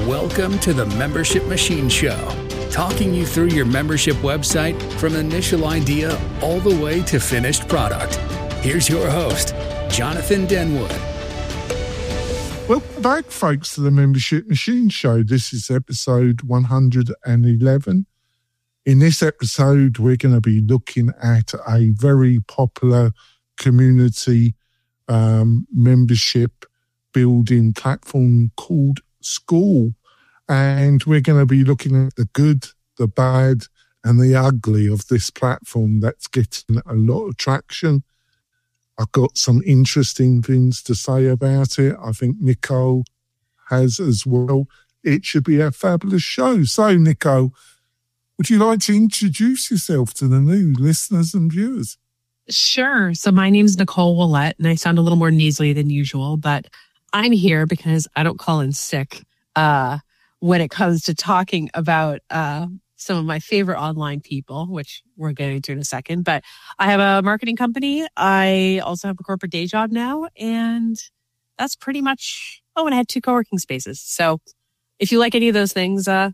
Welcome to the Membership Machine Show, talking you through your membership website from initial idea all the way to finished product. Here's your host, Jonathan Denwood. Welcome back, folks, to the Membership Machine Show. This is episode 111. In this episode, we're going to be looking at a very popular community membership building platform called Skool. And we're going to be looking at the good, the bad, and the ugly of this platform that's getting a lot of traction. I've got some interesting things to say about it. I think Nicole has as well. It should be a fabulous show. So, Nicole, would you like to introduce yourself to the new listeners and viewers? Sure. So my name's Nicole Willett, and I sound a little more nasally than usual, but I'm here because I don't call in sick when it comes to talking about some of my favorite online people, which we're getting to in a second. But I have a marketing company. I also have a corporate day job now, and that's pretty much, and I had 2 co-working spaces. So if you like any of those things, that's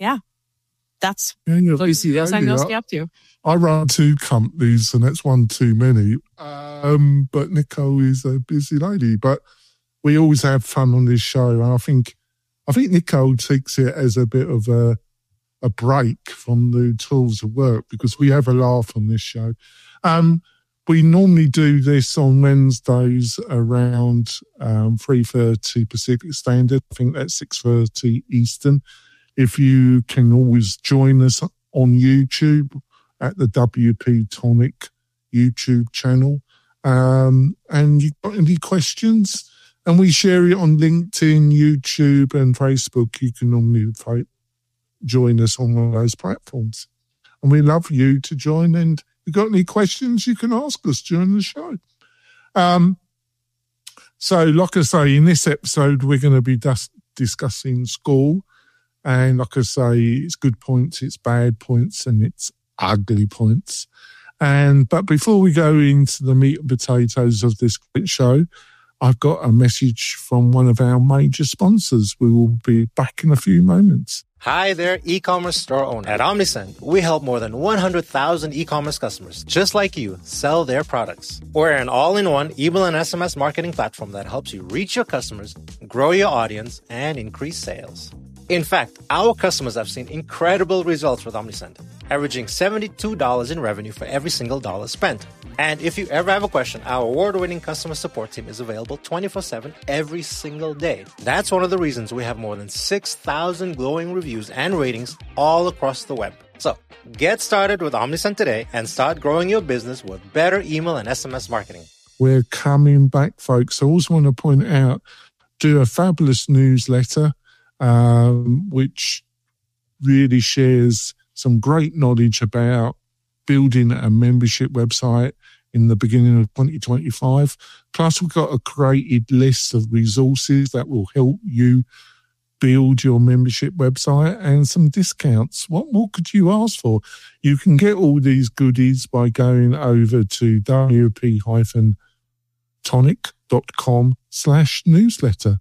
what you see else I'm mostly up to. I run 2 companies, and that's one too many. But Nicole is a busy lady. But we always have fun on this show, and I think Nicole takes it as a bit of a break from the tools of work because we have a laugh on this show. We normally do this on Wednesdays around 3:30 Pacific Standard. I think that's 6:30 Eastern. If you can always join us on YouTube at the WP Tonic YouTube channel. And you've got any questions? And we share it on LinkedIn, YouTube, and Facebook. You can normally join us on one of those platforms. And we love you to join. And if you've got any questions, you can ask us during the show. So, like I say, in this episode, we're going to be discussing Skool. And like I say, it's good points, it's bad points, and it's ugly points. But before we go into the meat and potatoes of this great show, I've got a message from one of our major sponsors. We will be back in a few moments. Hi there, e-commerce store owner. At Omnisend, we help more than 100,000 e-commerce customers, just like you, sell their products. We're an all-in-one email and SMS marketing platform that helps you reach your customers, grow your audience, and increase sales. In fact, our customers have seen incredible results with Omnisend, averaging $72 in revenue for every single dollar spent. And if you ever have a question, our award-winning customer support team is available 24/7 every single day. That's one of the reasons we have more than 6,000 glowing reviews and ratings all across the web. So, get started with Omnisend today and start growing your business with better email and SMS marketing. We're coming back, folks. I also want to point out, do a fabulous newsletter, which really shares some great knowledge about building a membership website in the beginning of 2025. Plus, we've got a created list of resources that will help you build your membership website and some discounts. What more could you ask for? You can get all these goodies by going over to wp-tonic.com/newsletter.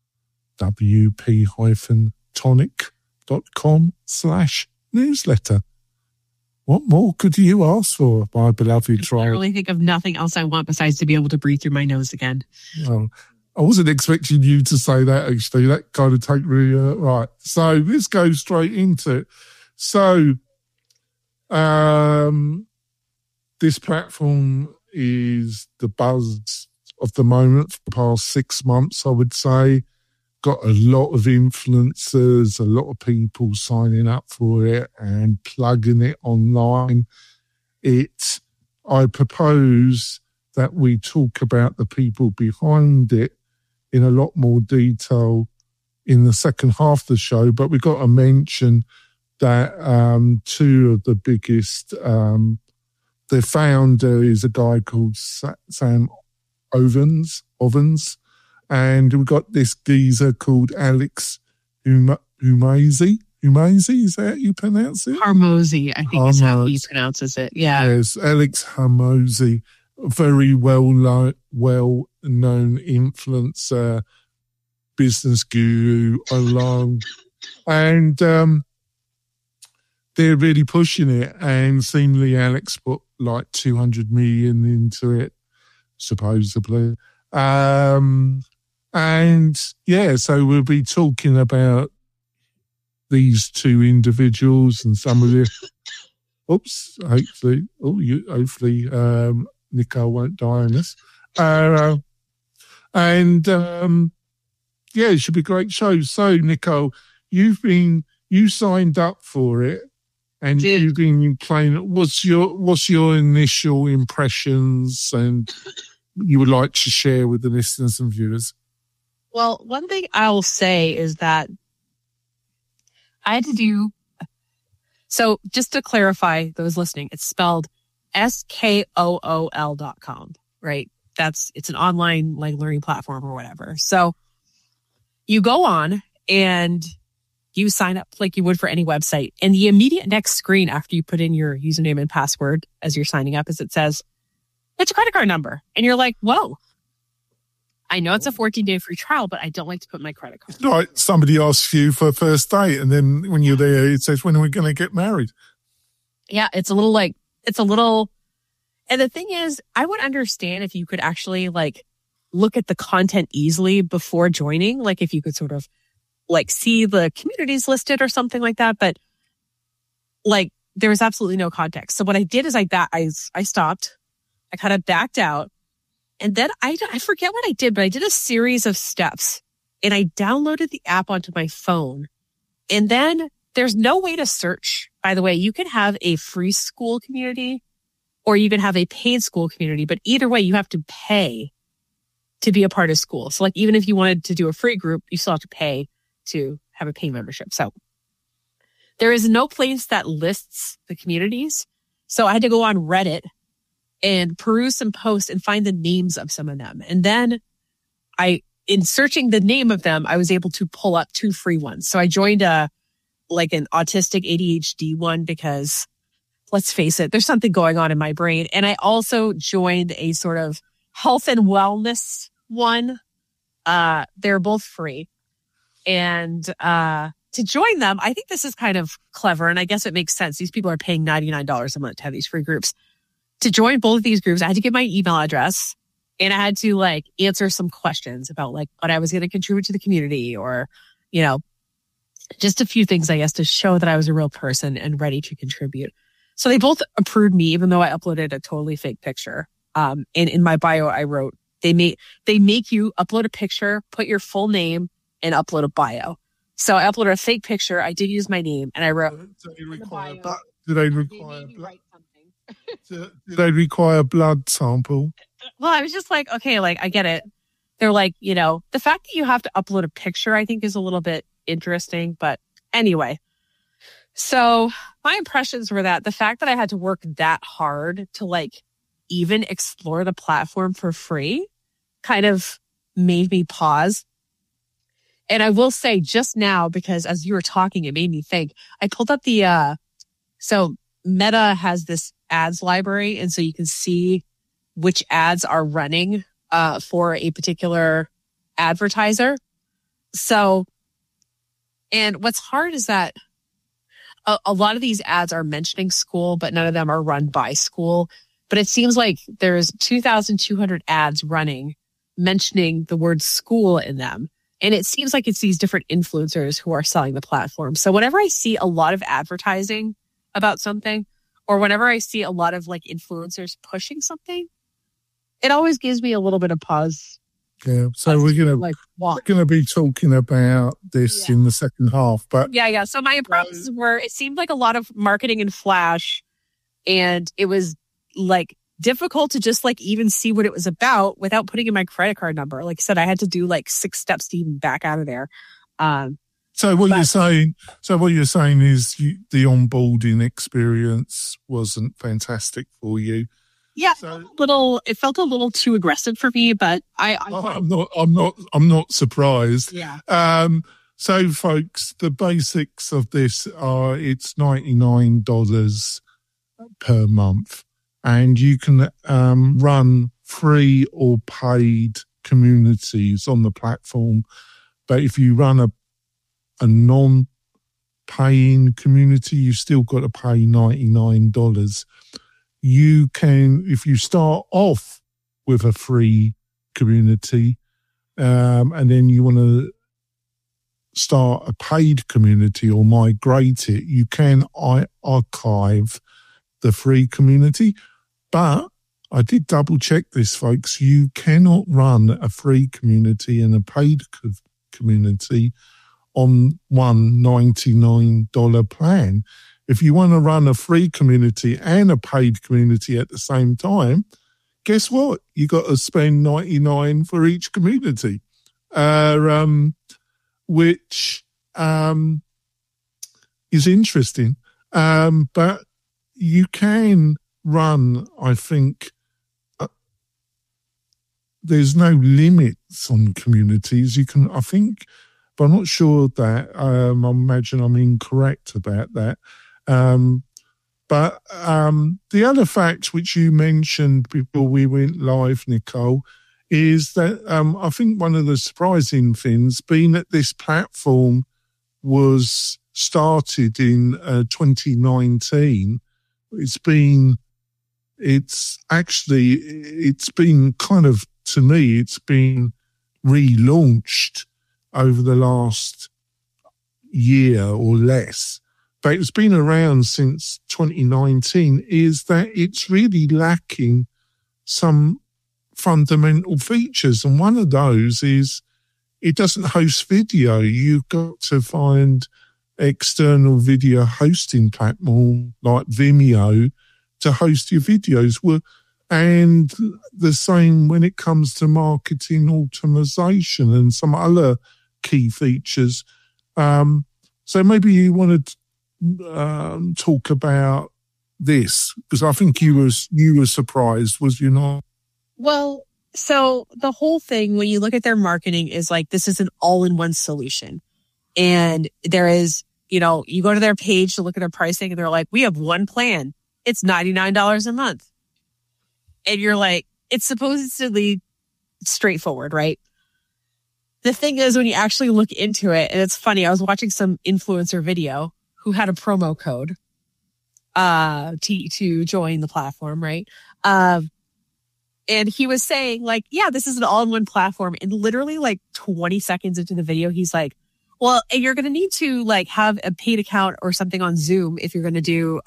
wp-tonic.com/newsletter. What more could you ask for, my beloved trial? I really think of nothing else I want besides to be able to breathe through my nose again. Well, I wasn't expecting you to say that, actually. That kind of take me right. So let's go straight into it. So this platform is the buzz of the moment for the past 6 months, I would say. Got a lot of influencers, a lot of people signing up for it and plugging it online. I propose that we talk about the people behind it in a lot more detail in the second half of the show, but we've got to mention that 2 of the biggest, the founder is a guy called Sam Ovens, and we've got this geezer called Alex Hormozi. Hormozi, is that how you pronounce it? Hormozi, I think is how he pronounces it. Yeah. Yes, Alex Hormozi, very well-known influencer business guru along. And they're really pushing it. And seemingly Alex put like 200 million into it, supposedly. And yeah, so we'll be talking about these two individuals and some of the. Hopefully, Nicole won't die on this. Yeah, it should be a great show. So, Nicole, you signed up for it, and you've been playing it. What's your initial impressions, and you would like to share with the listeners and viewers? Well, one thing I'll say is that I had to do. So just to clarify those listening, it's spelled SKOOL.com, right? It's an online like learning platform or whatever. So you go on and you sign up like you would for any website. And the immediate next screen after you put in your username and password as you're signing up is it says, it's a credit card number. And you're like, whoa. I know it's a 14-day free trial, but I don't like to put my credit card. Like somebody asks you for a first date, and then when you're there, it says, when are we going to get married? Yeah, and the thing is, I would understand if you could actually like look at the content easily before joining, like if you could sort of like see the communities listed or something like that, but like there was absolutely no context. So what I did is I stopped, I kind of backed out. And then I forget what I did, but I did a series of steps and I downloaded the app onto my phone. And then there's no way to search. By the way, you can have a free school community or you can have a paid school community, but either way, you have to pay to be a part of school. So like even if you wanted to do a free group, you still have to pay to have a paid membership. So there is no place that lists the communities. So I had to go on Reddit and peruse some posts and find the names of some of them. And then in searching the name of them, I was able to pull up 2 free ones. So I joined an autistic ADHD one because let's face it, there's something going on in my brain. And I also joined a sort of health and wellness one. They're both free. And to join them, I think this is kind of clever. And I guess it makes sense. These people are paying $99 a month to have these free groups. To join both of these groups, I had to give my email address and I had to like answer some questions about like what I was going to contribute to the community or, you know, just a few things, I guess, to show that I was a real person and ready to contribute. So they both approved me, even though I uploaded a totally fake picture. And in my bio, I wrote, they make you upload a picture, put your full name and upload a bio. So I uploaded a fake picture. I did use my name and I wrote, Do they require a blood sample? Well, I was just like, okay, like I get it. They're like, you know, the fact that you have to upload a picture, I think is a little bit interesting. But anyway, so my impressions were that the fact that I had to work that hard to like even explore the platform for free kind of made me pause. And I will say just now, because as you were talking, it made me think, I pulled up so Meta has this ads library. And so you can see which ads are running for a particular advertiser. So, and what's hard is that a lot of these ads are mentioning school, but none of them are run by school. But it seems like there's 2,200 ads running mentioning the word school in them. And it seems like it's these different influencers who are selling the platform. So whenever I see a lot of advertising about something, or whenever I see a lot of like influencers pushing something, it always gives me a little bit of pause. Yeah. So we're gonna be talking about this in the second half. But yeah. So my impressions were, it seemed like a lot of marketing in Flash, and it was like difficult to just like even see what it was about without putting in my credit card number. Like I said, I had to do like 6 steps to even back out of there. So what you're saying is the onboarding experience wasn't fantastic for you. Yeah, it felt a little too aggressive for me, but I'm not surprised. Yeah. So folks, the basics of this are it's $99 per month, and you can run free or paid communities on the platform But if you run a non-paying community, you've still got to pay $99. You can, if you start off with a free community, and then you want to start a paid community or migrate it, you can archive the free community. But I did double check this, folks. You cannot run a free community and a paid community on one $99 plan. If you want to run a free community and a paid community at the same time, guess what? You got to spend $99 for each community, which is interesting. But you can run, I think, there's no limits on communities. You can, I think, but I'm not sure that, I imagine I'm incorrect about that. But the other fact which you mentioned before we went live, Nicole, is that I think one of the surprising things, being that this platform was started in 2019, it's been kind of, to me, it's been relaunched over the last year or less. But it's been around since 2019, is that it's really lacking some fundamental features. And one of those is it doesn't host video. You've got to find external video hosting platform like Vimeo to host your videos. And the same when it comes to marketing automation and some other key features. So maybe you want to talk about this, because I think you were surprised, was you not? Well, so the whole thing, when you look at their marketing, is like, this is an all-in-one solution. And there is, you go to their page to look at their pricing and they're like, we have one plan. It's $99 a month. And you're like, it's supposedly straightforward, right? The thing is, when you actually look into it, and it's funny, I was watching some influencer video who had a promo code to join the platform, right? And he was saying, like, yeah, this is an all-in-one platform. And literally, like, 20 seconds into the video, he's like, well, and you're going to need to, like, have a paid account or something on Zoom if you're going to do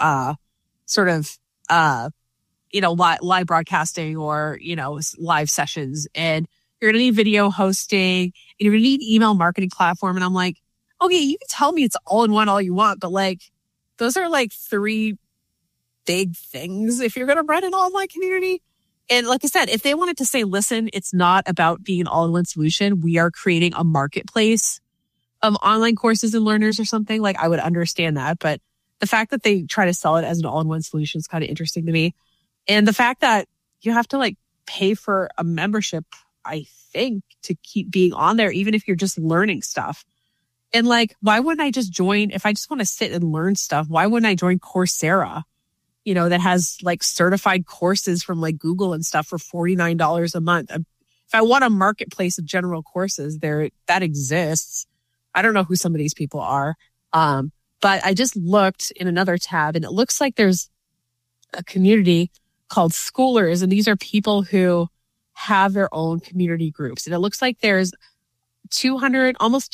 live broadcasting or, live sessions. And you're going to need video hosting, and you're going to need email marketing platform. And I'm like, okay, you can tell me it's all in one all you want, but like, those are like 3 big things if you're going to run an online community. And like I said, if they wanted to say, listen, it's not about being an all-in-one solution, we are creating a marketplace of online courses and learners or something, like, I would understand that. But the fact that they try to sell it as an all-in-one solution is kind of interesting to me. And the fact that you have to like pay for a membership, I think, to keep being on there, even if you're just learning stuff. And like, why wouldn't I just join, if I just want to sit and learn stuff, why wouldn't I join Coursera, that has like certified courses from like Google and stuff for $49 a month? If I want a marketplace of general courses, that exists. I don't know who some of these people are. But I just looked in another tab, and it looks like there's a community called Schoolers. And these are people who have their own community groups. And it looks like there's almost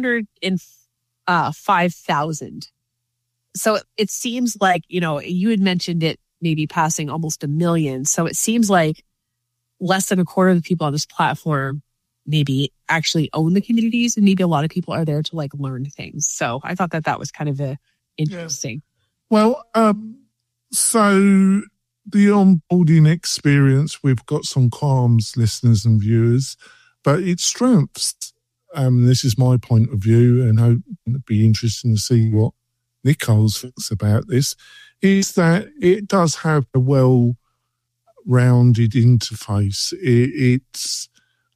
205,000. So it seems like, you had mentioned it maybe passing almost 1 million. So it seems like less than a quarter of the people on this platform maybe actually own the communities, and maybe a lot of people are there to like learn things. So I thought that was kind of interesting. Yeah. Well, so the onboarding experience, we've got some qualms, listeners and viewers, but its strengths, this is my point of view, and I hope it'd be interesting to see what Nicole thinks about this, is that it does have a well-rounded interface. It's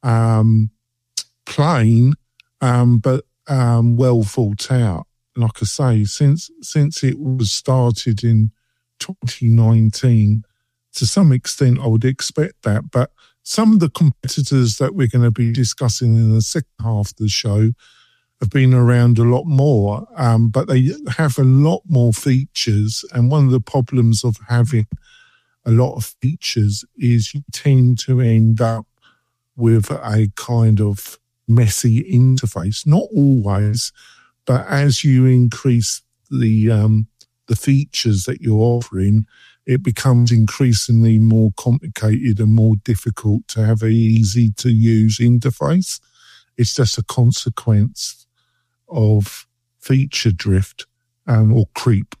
plain, but well thought out. Like I say, since it was started in 2019, to some extent, I would expect that. But some of the competitors that we're going to be discussing in the second half of the show have been around a lot more, but they have a lot more features. And one of the problems of having a lot of features is you tend to end up with a kind of messy interface. Not always, but as you increase the features that you're offering, it becomes increasingly more complicated and more difficult to have an easy to use interface. It's just a consequence of feature drift or creep.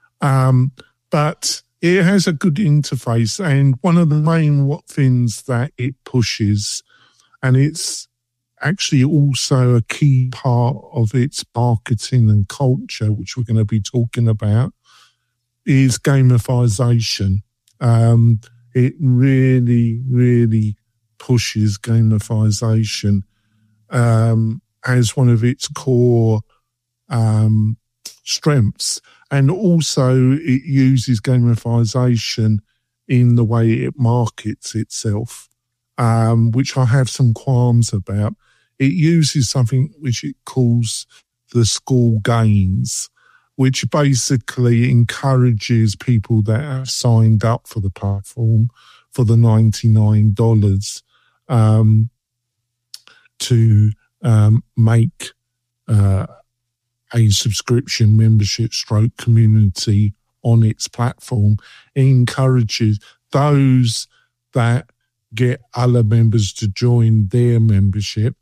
But it has a good interface, and one of the main things that it pushes, and it's actually also a key part of its marketing and culture, which we're going to be talking about, is gamification. It really, really pushes gamification as one of its core strengths. And also it uses gamification in the way it markets itself, which I have some qualms about. It uses something which it calls the school games, which basically encourages people that have signed up for the platform for the $99 to make a subscription membership / community on its platform. It encourages those that get other members to join their membership.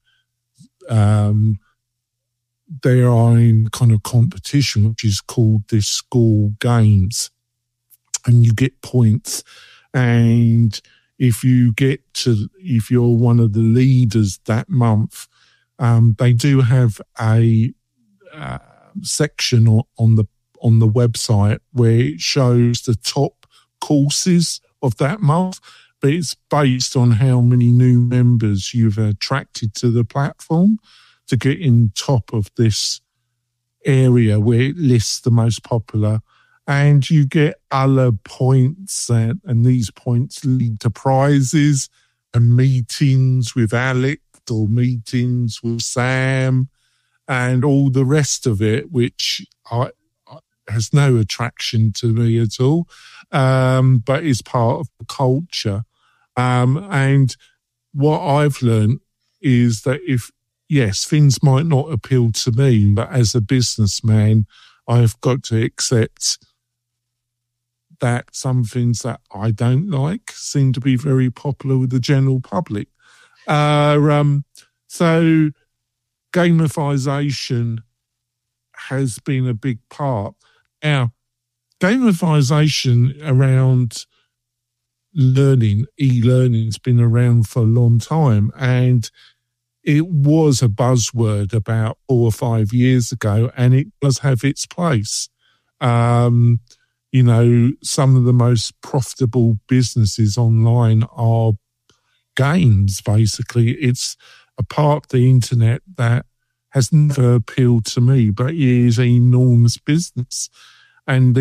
They are in kind of competition, which is called the school games, and you get points. And if you're one of the leaders that month, they do have a section on the website where it shows the top courses of that month, but it's based on how many new members you've attracted to the platform to get in top of this area where it lists the most popular. And you get other points, and these points lead to prizes and meetings with Alex or meetings with Sam and all the rest of it, which has no attraction to me at all, but is part of the culture. And what I've learned is that yes, things might not appeal to me, but as a businessman, I've got to accept that some things that I don't like seem to be very popular with the general public. So gamification has been a big part. Now, gamification around learning, e-learning, has been around for a long time, and it was a buzzword about 4 or 5 years ago, and it does have its place. Some of the most profitable businesses online are games, basically. It's a part of the internet that has never appealed to me, but it is an enormous business. And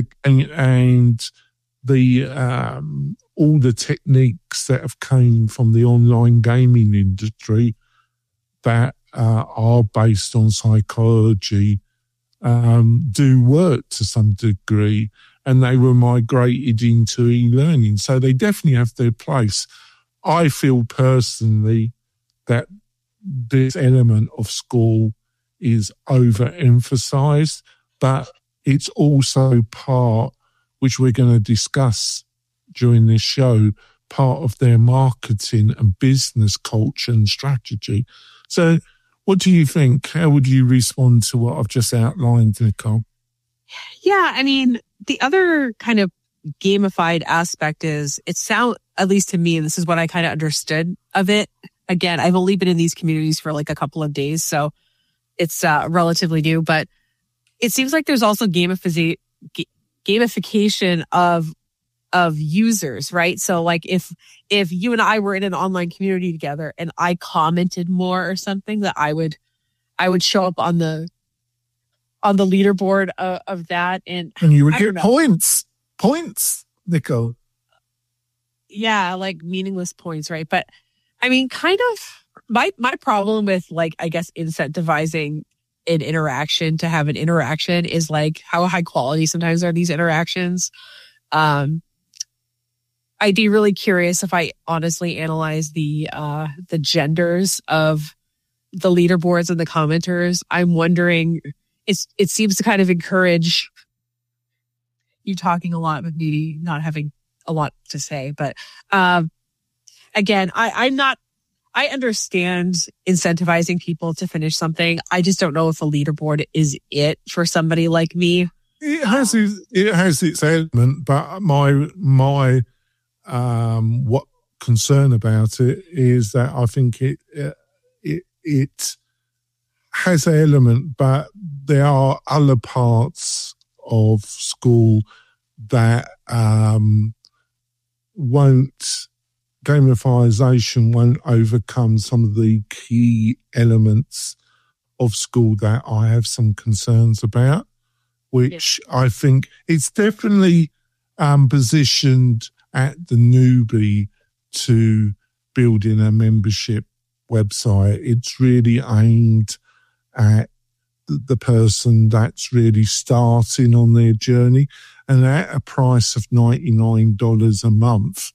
all the techniques that have come from the online gaming industry that are based on psychology do work to some degree, and they were migrated into e-learning. So they definitely have their place. I feel personally that this element of school is overemphasized, but it's also part, which we're going to discuss during this show, part of their marketing and business culture and strategy. So what do you think? How would you respond to what I've just outlined, Nicole? Yeah, I mean, the other kind of gamified aspect is, at least to me, and this is what I kind of understood of it. Again, I've only been in these communities for like a couple of days, so it's relatively new, but it seems like there's also gamification of users, right? So like if you and I were in an online community together and I commented more or something, that I would show up on the leaderboard of that, and you would get points, Nicole. Yeah, like meaningless points, right? But I mean, kind of my problem with like, I guess, incentivizing an interaction to have an interaction is like how high quality sometimes are these interactions. I'd be really curious if I honestly analyze the genders of the leaderboards and the commenters. I'm wondering, it seems to kind of encourage you talking a lot, but maybe not having a lot to say. But again, I understand incentivizing people to finish something. I just don't know if a leaderboard is it for somebody like me. It has its element, but my what concern about it is that I think it has an element, but there are other parts of school that gamification won't overcome some of the key elements of school that I have some concerns about, which I think it's definitely positioned at the newbie to building a membership website. It's really aimed at the person that's really starting on their journey, and at a price of $99 a month.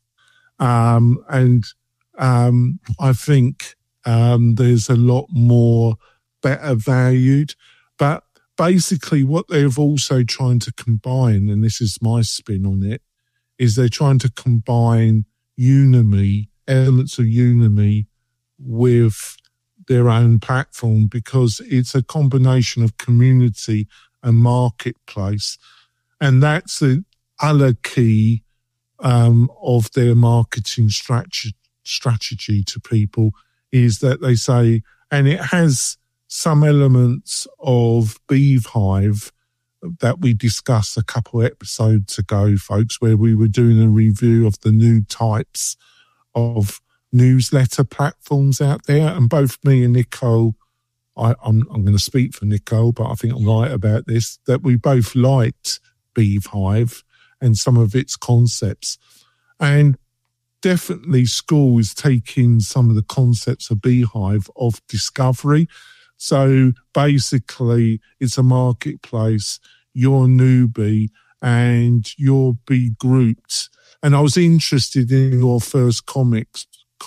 I think there's a lot more better valued. But basically what they've also trying to combine, and this is my spin on it, is they're trying to combine Udemy, elements of Udemy, with their own platform, because it's a combination of community and marketplace. And that's the other key of their marketing strategy to people, is that they say, and it has some elements of Beehive that we discussed a couple episodes ago, folks, where we were doing a review of the new types of newsletter platforms out there. And both me and Nicole, I'm going to speak for Nicole, but I think I'm right about this, that we both liked Beehive and some of its concepts. And definitely school is taking some of the concepts of Beehive of discovery. So basically it's a marketplace, you're a newbie and you'll be grouped. And I was interested in your first comments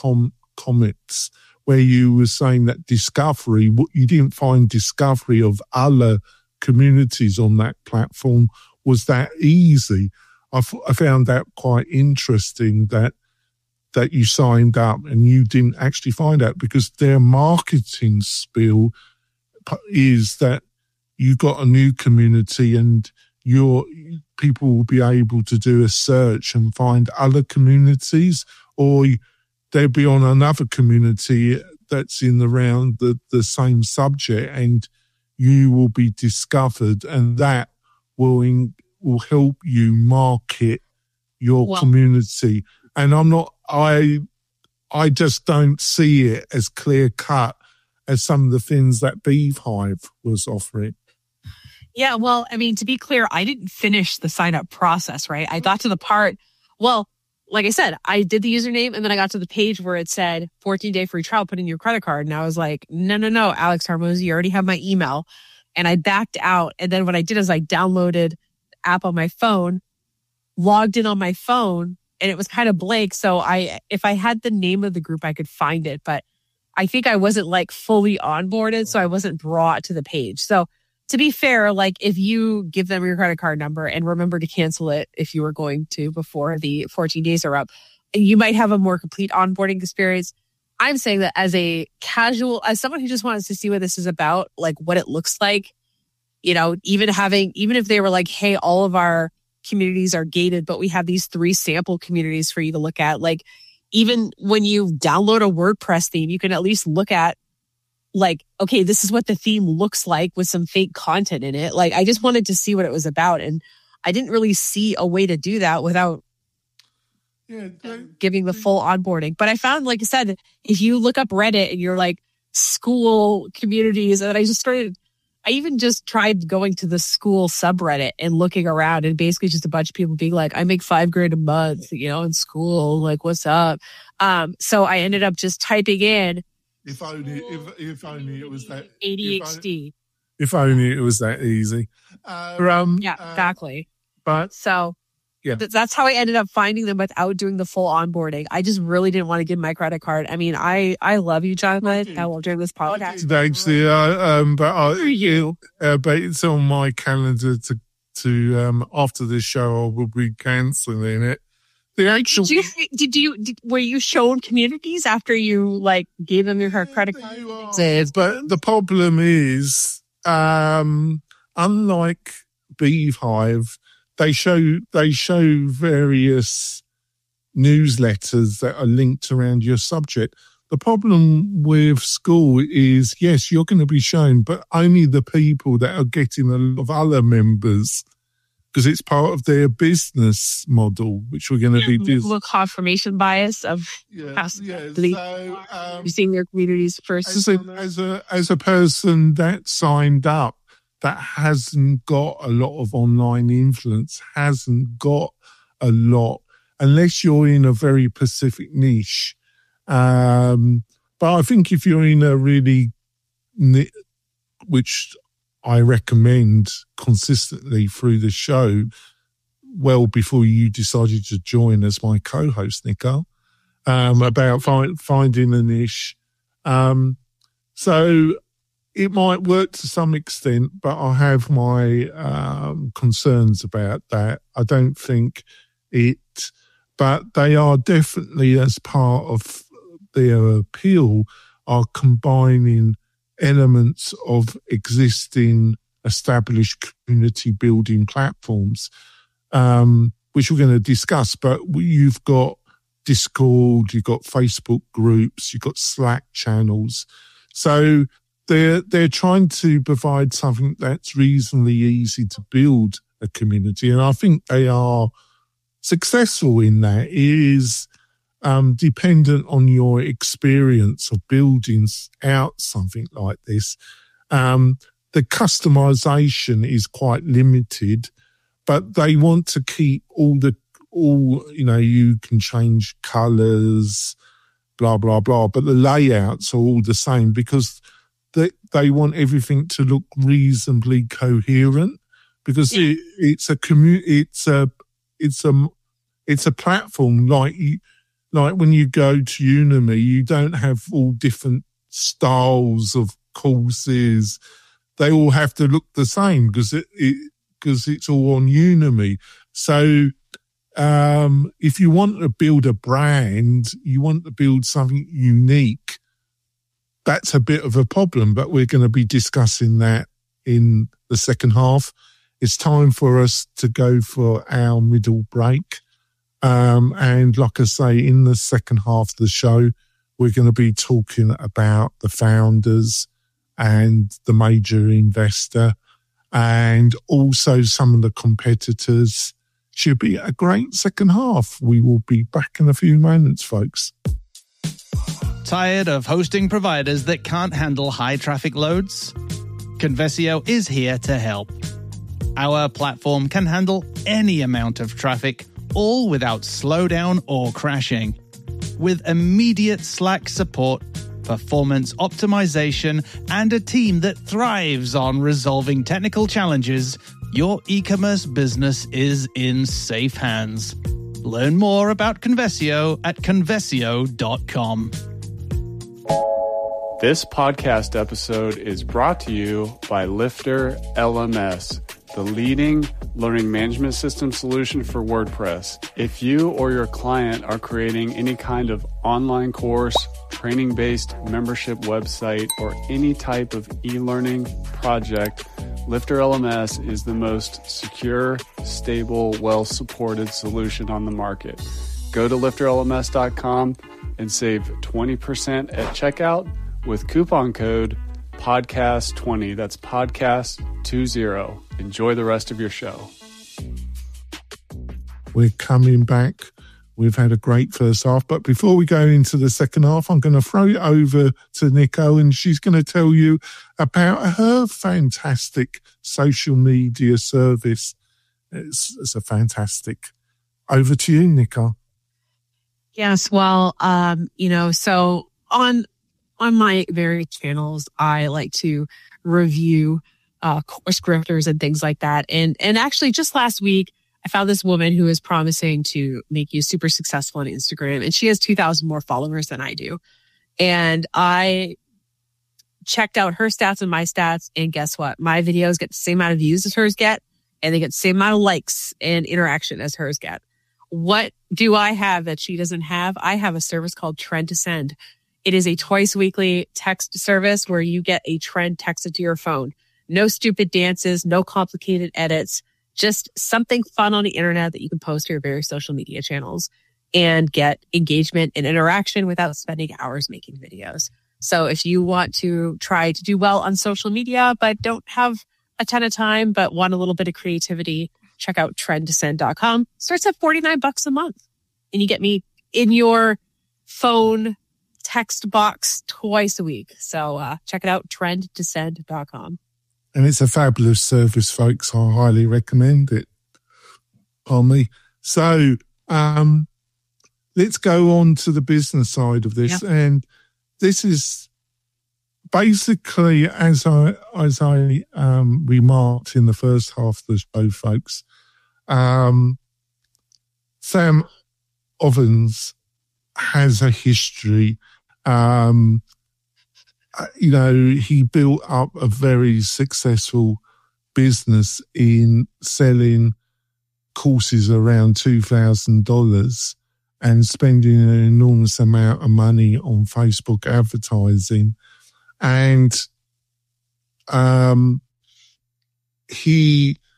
where you were saying that discovery, you didn't find discovery of other communities on that platform was that easy. I found that quite interesting that you signed up and you didn't actually find out, because their marketing spiel is that you got a new community and your people will be able to do a search and find other communities, or they'll be on another community that's in around the same subject and you will be discovered, and that will help you market your community. And I just don't see it as clear cut as some of the things that Beehive was offering. Yeah, well, I mean, to be clear, I didn't finish the sign up process, right? I got to the part, well, like I said, I did the username and then I got to the page where it said 14-day free trial, put in your credit card. And I was like, no, Alex Hormozi, you already have my email. And I backed out. And then what I did is I downloaded the app on my phone, logged in on my phone, and it was kind of blank. So if I had the name of the group, I could find it. But I think I wasn't like fully onboarded, so I wasn't brought to the page. So to be fair, like if you give them your credit card number and remember to cancel it if you were going to before the 14 days are up, you might have a more complete onboarding experience. I'm saying that as as someone who just wants to see what this is about, like what it looks like, you know, even if they were like, hey, all of our communities are gated, but we have these 3 sample communities for you to look at. Like, even when you download a WordPress theme, you can at least look at like, okay, this is what the theme looks like with some fake content in it. Like, I just wanted to see what it was about. And I didn't really see a way to do that without giving the full onboarding. But I found, like I said, if you look up Reddit and you're like school communities, and I even just tried going to the school subreddit and looking around, and basically just a bunch of people being like, I make $5,000 a month, you know, in school. Like, what's up? So I ended up just typing in If only it was that ADHD. If only it was that easy. Exactly. But so yeah, that's how I ended up finding them without doing the full onboarding. I just really didn't want to give my credit card. I mean, I love you, Jonathan. I love doing this podcast. Actually, but it's on my calendar to after this show, I will be cancelling it. The actual were you shown communities after you gave them your credit card? But the problem is, unlike Beehive, they show various newsletters that are linked around your subject. The problem with school is, yes, you're going to be shown, but only the people that are getting a lot of other members, because it's part of their business model, which we're going to be doing. Little confirmation bias of seeing their communities first. As a person that signed up, that hasn't got a lot of online influence, hasn't got a lot, unless you're in a very specific niche. But I think if you're in a really, which I recommend consistently through the show, well before you decided to join as my co-host, Nicole, about finding a niche. So it might work to some extent, but I have my concerns about that. I don't think it, but they are definitely, as part of their appeal, are combining elements of existing established community building platforms, which we're going to discuss. But you've got Discord, you've got Facebook groups, you've got Slack channels. So they're trying to provide something that's reasonably easy to build a community. And I think they are successful in that. It is dependent on your experience of building out something like this. The customization is quite limited, but they want to keep you can change colors, blah, blah, blah, but the layouts are all the same because they want everything to look reasonably coherent, because it's a platform like when you go to Udemy, you don't have all different styles of courses. They all have to look the same because it's all on Udemy. So if you want to build a brand, you want to build something unique, that's a bit of a problem, but we're going to be discussing that in the second half. It's time for us to go for our middle break. And like I say, in the second half of the show, we're going to be talking about the founders and the major investor and also some of the competitors. Should be a great second half. We will be back in a few moments, folks. Tired of hosting providers that can't handle high traffic loads? Conversio is here to help. Our platform can handle any amount of traffic, all without slowdown or crashing. With immediate Slack support, performance optimization, and a team that thrives on resolving technical challenges, your e-commerce business is in safe hands. Learn more about Conversio at conversio.com. This podcast episode is brought to you by Lifter LMS, the leading learning management system solution for WordPress. If you or your client are creating any kind of online course, training-based membership website, or any type of e-learning project, Lifter LMS is the most secure, stable, well-supported solution on the market. Go to lifterlms.com and save 20% at checkout with coupon code podcast20. That's podcast20. Enjoy the rest of your show. We're coming back. We've had a great first half, but before we go into the second half, I'm going to throw it over to Nico, and she's going to tell you about her fantastic social media service. It's a fantastic. Over to you, Nico. Yes. Well, so on my various channels, I like to review course scripters and things like that. And actually just last week, I found this woman who is promising to make you super successful on Instagram, and she has 2,000 more followers than I do. And I checked out her stats and my stats, and guess what? My videos get the same amount of views as hers get, and they get the same amount of likes and interaction as hers get. What do I have that she doesn't have? I have a service called Trend to Send. It is a twice weekly text service where you get a trend texted to your phone. No stupid dances, no complicated edits, just something fun on the internet that you can post to your various social media channels and get engagement and interaction without spending hours making videos. So if you want to try to do well on social media, but don't have a ton of time, but want a little bit of creativity, check out trendtosend.com. Starts at $49 a month. And you get me in your phone text box twice a week. So check it out, trendtosend.com. And it's a fabulous service, folks. I highly recommend it. Pardon me. So let's go on to the business side of this. Yeah. And this is basically, as I remarked in the first half of the show, folks, Sam Ovens has a history. He built up a very successful business in selling courses around $2,000 and spending an enormous amount of money on Facebook advertising. And he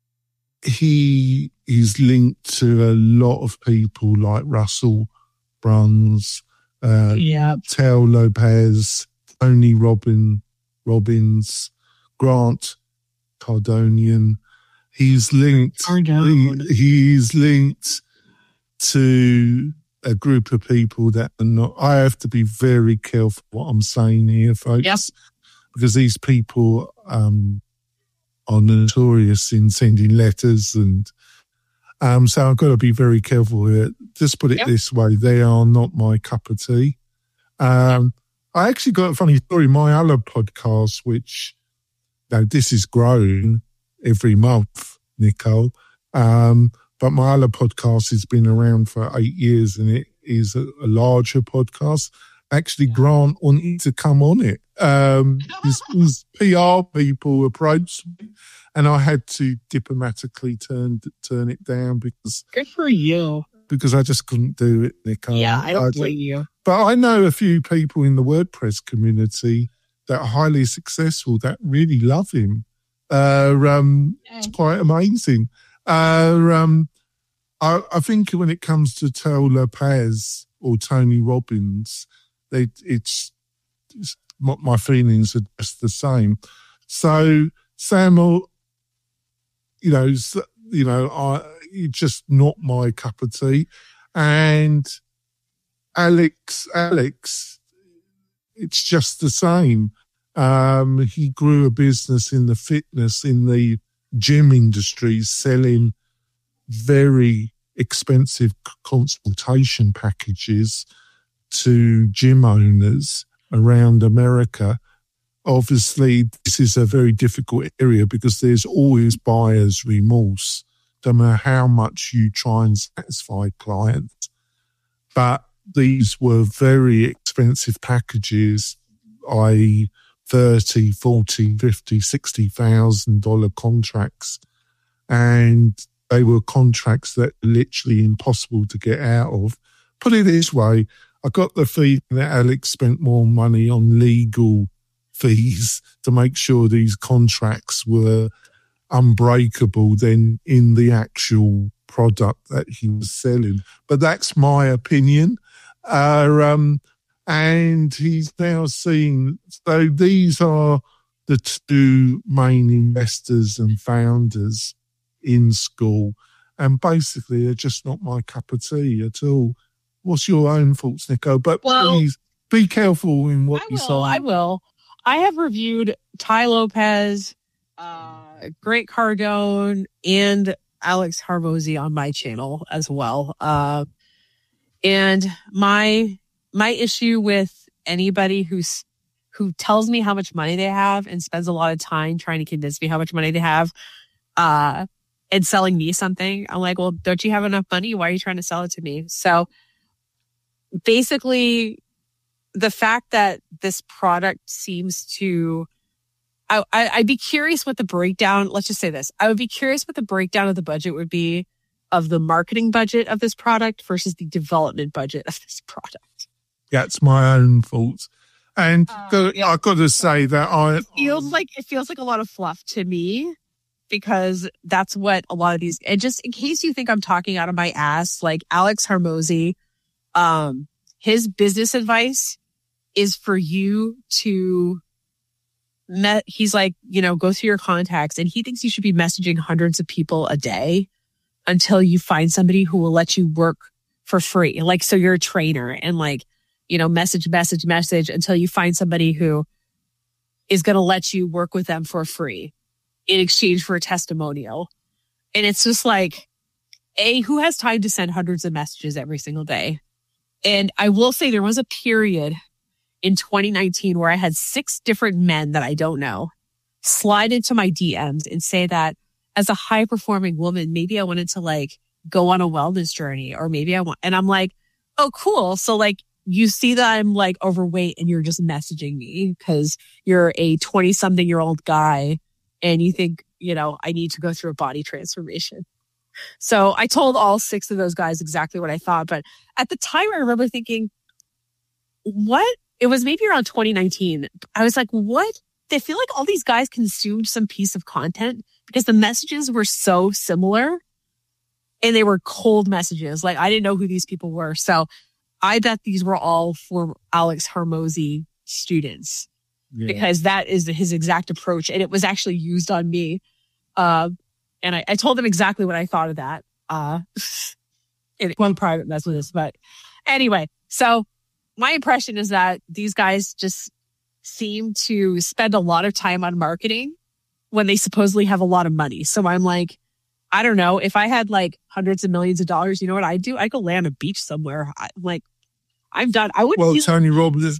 is linked to a lot of people like Russell Bruns, Teo Lopez, Tony Robbins, Grant Cardone. He's linked. He's linked to a group of people that are not. I have to be very careful what I'm saying here, folks. Yep. Because these people are notorious in sending letters, and so I've got to be very careful here. Just put it this way: they are not my cup of tea. I actually got a funny story. My other podcast, which this is grown every month, Nicole, but my other podcast has been around for 8 years, and it is a larger podcast. Actually, Grant wanted to come on it. His PR people approached me, and I had to diplomatically turn it down because good for you. Because I just couldn't do it, Nicole. Yeah, I don't blame you. But I know a few people in the WordPress community that are highly successful that really love him. It's quite amazing. I think when it comes to Teo Lopez or Tony Robbins, my feelings are just the same. So Samuel, it's just not my cup of tea. And Alex, it's just the same. He grew a business in the gym industry, selling very expensive consultation packages to gym owners around America. Obviously, this is a very difficult area because there's always buyer's remorse, no matter how much you try and satisfy clients. But these were very expensive packages, i.e. $30,000, $40,000, $50,000, $60,000 contracts. And they were contracts that were literally impossible to get out of. Put it this way, I got the feeling that Alex spent more money on legal fees to make sure these contracts were unbreakable than in the actual product that he was selling. But that's my opinion. And he's now seeing, so these are the two main investors and founders in school. And basically, they're just not my cup of tea at all. What's your own thoughts, Nico? But please be careful in what you say. I will. I have reviewed Ty Lopez, Grant Cardone, and Alex Hormozi on my channel as well. And my issue with anybody who tells me how much money they have and spends a lot of time trying to convince me how much money they have, and selling me something, I'm like, well, don't you have enough money? Why are you trying to sell it to me? So basically, the fact that this product seems to, I'd be curious what the breakdown, let's just say this. I would be curious what the breakdown of the budget would be of the marketing budget of this product versus the development budget of this product. That's my own thoughts. And I've got to say that it feels like a lot of fluff to me, because that's what a lot of these, and just in case you think I'm talking out of my ass, like Alex Hormozi, his business advice is for you to he's like, go through your contacts, and he thinks you should be messaging hundreds of people a day until you find somebody who will let you work for free. Like, so you're a trainer and message until you find somebody who is going to let you work with them for free in exchange for a testimonial. And it's just like, who has time to send hundreds of messages every single day? And I will say there was a period in 2019 where I had 6 different men that I don't know slide into my DMs and say that as a high performing woman, maybe I wanted to go on a wellness journey, or maybe and I'm like, oh, cool. So you see that I'm overweight and you're just messaging me because you're a 20-something-year-old guy and you think, I need to go through a body transformation. So I told all 6 of those guys exactly what I thought. But at the time, I remember thinking, what? It was maybe around 2019. I was like, what? They feel like all these guys consumed some piece of content because the messages were so similar and they were cold messages. I didn't know who these people were. So I bet these were all for Alex Hormozi students, because that is his exact approach. And it was actually used on me. And I told them exactly what I thought of that. In one private messages. But anyway, so my impression is that these guys just seem to spend a lot of time on marketing when they supposedly have a lot of money. So I'm like, I don't know, if I had hundreds of millions of dollars, you know what I'd do? I'd go lay on a beach somewhere. I'm done. I wouldn't. Well, Tony Robbins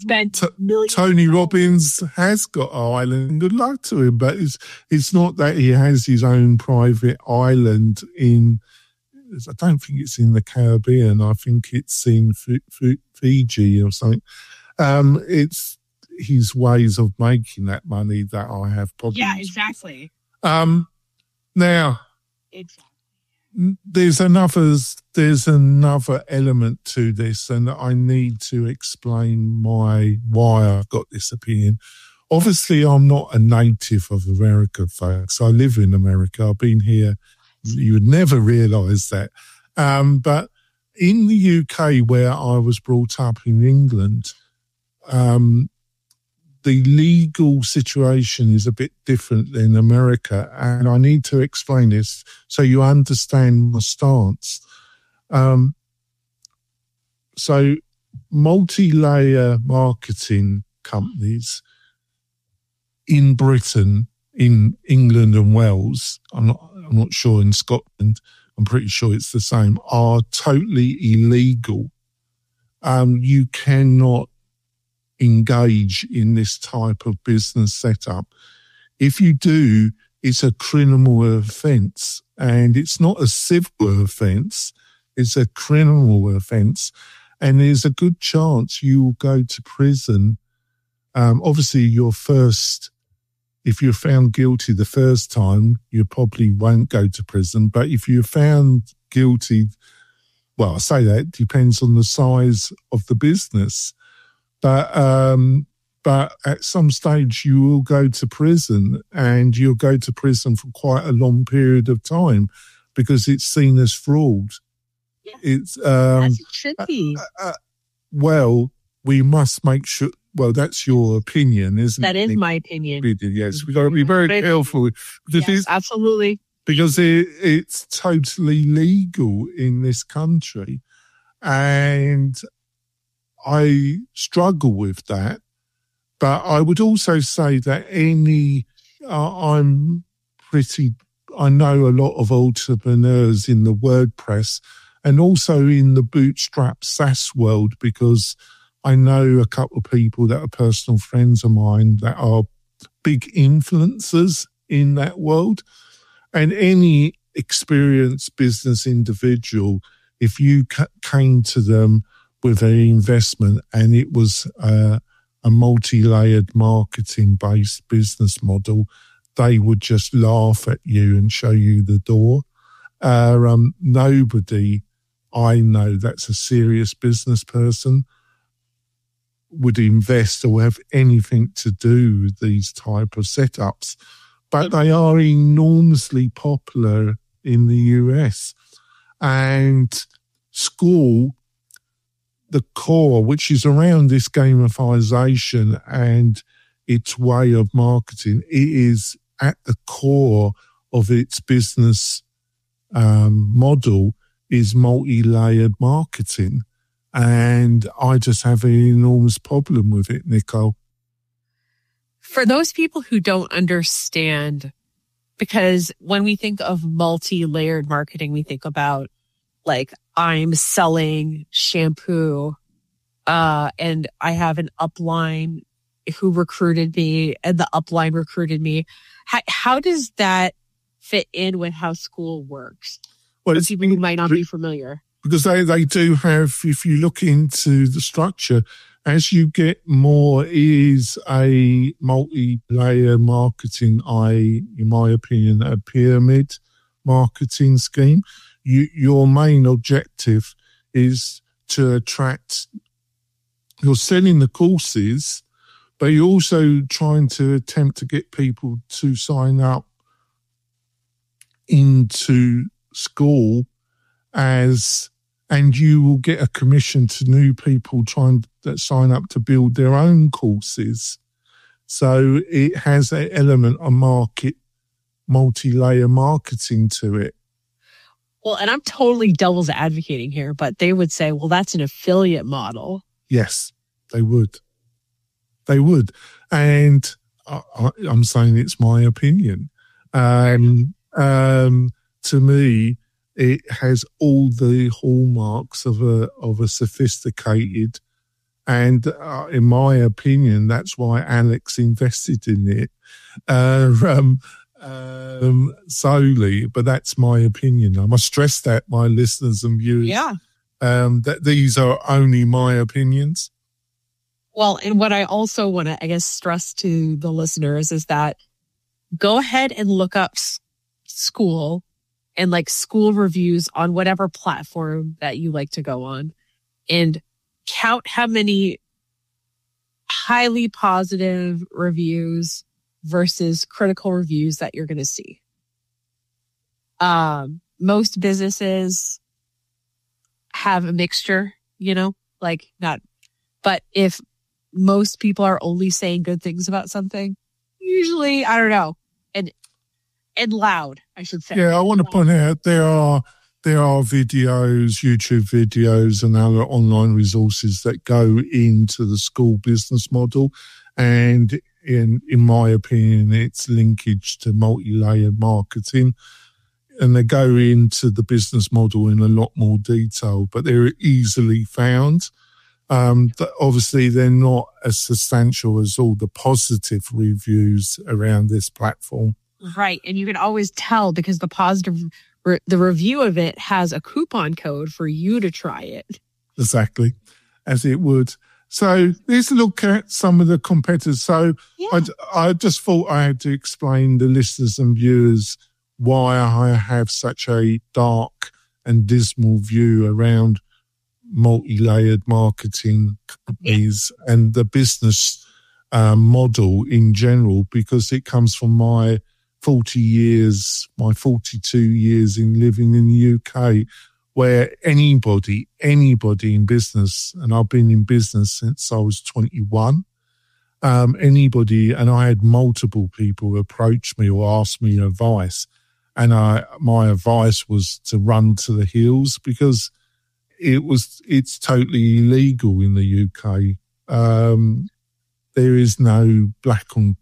has got an island. Good luck to him, but it's not that he has his own private island in. I don't think it's in the Caribbean. I think it's in Fiji or something. It's his ways of making that money that I have problems. Yeah, exactly. Now, exactly. There's another element to this, and I need to explain why I've got this opinion. Obviously, I'm not a native of America, folks. I live in America. I've been here. You would never realise that. But in the UK, where I was brought up in England, the legal situation is a bit different than America, and I need to explain this so you understand my stance. So multi-layer marketing companies in Britain, in England and Wales, I'm not sure in Scotland, I'm pretty sure it's the same, are totally illegal. You cannot engage in this type of business setup. If you do, it's a criminal offence, and it's not a civil offence, it's a criminal offence, and there's a good chance you will go to prison. Obviously, if you're found guilty the first time, you probably won't go to prison, but if you're found guilty, well, I say that depends on the size of the business. But at some stage you will go to prison, and you'll go to prison for quite a long period of time because it's seen as fraud. Yeah. It's as it should be. Well, we must make sure. Well, that's your opinion, isn't it? That is my opinion. Yes, we've got to be very careful. Yes, absolutely. Because it's totally legal in this country, and I struggle with that. But I would also say that I know a lot of entrepreneurs in the WordPress, and also in the bootstrap SaaS world, because I know a couple of people that are personal friends of mine that are big influencers in that world. And any experienced business individual, if you came to them with an investment and it was a multi-layered marketing-based business model, they would just laugh at you and show you the door. Nobody I know that's a serious business person would invest or have anything to do with these type of setups. But they are enormously popular in the US. And school, the core, which is around this gamification and its way of marketing, it is at the core of its business model is multi-layered marketing. And I just have an enormous problem with it, Nicole. For those people who don't understand, because when we think of multi-layered marketing, we think about like I'm selling shampoo, and I have an upline who recruited me and the upline recruited me. How does that fit in with how school works? Well, for people who might not be familiar. Because they do have, if you look into the structure, as you get more, is a multi-layer marketing, in my opinion, a pyramid marketing scheme. Your main objective is to attract, you're selling the courses, but you're also trying to attempt to get people to sign up into school and you will get a commission to new people that sign up to build their own courses. So it has an element of multi-layer marketing to it. Well, and I'm totally devil's advocating here, but they would say, well, that's an affiliate model. Yes, they would. They would. And I'm saying it's my opinion. To me, it has all the hallmarks of a sophisticated, and in my opinion, that's why Alex invested in it solely. But that's my opinion. I must stress that, my listeners and viewers, that these are only my opinions. Well, and what I also want to, I guess, stress to the listeners is that go ahead and look up school and like school reviews on whatever platform that you like to go on, and count how many highly positive reviews versus critical reviews that you're going to see. Most businesses have a mixture, but if most people are only saying good things about something, usually, I don't know, and loud, I should say. Yeah, I want to point out there are videos, YouTube videos and other online resources that go into the school business model. And in my opinion, it's linkage to multi-layered marketing. And they go into the business model in a lot more detail, but they're easily found. Obviously, they're not as substantial as all the positive reviews around this platform. Right. And you can always tell because the positive, the review of it has a coupon code for you to try it. Exactly, as it would. So let's look at some of the competitors. So yeah. I just thought I had to explain the listeners and viewers why I have such a dark and dismal view around multi-layered marketing companies and the business model in general, because it comes from my 42 years in living in the UK, where anybody in business, and I've been in business since I was 21, anybody, and I had multiple people approach me or ask me advice, and my advice was to run to the hills because it's totally illegal in the UK. There is no black and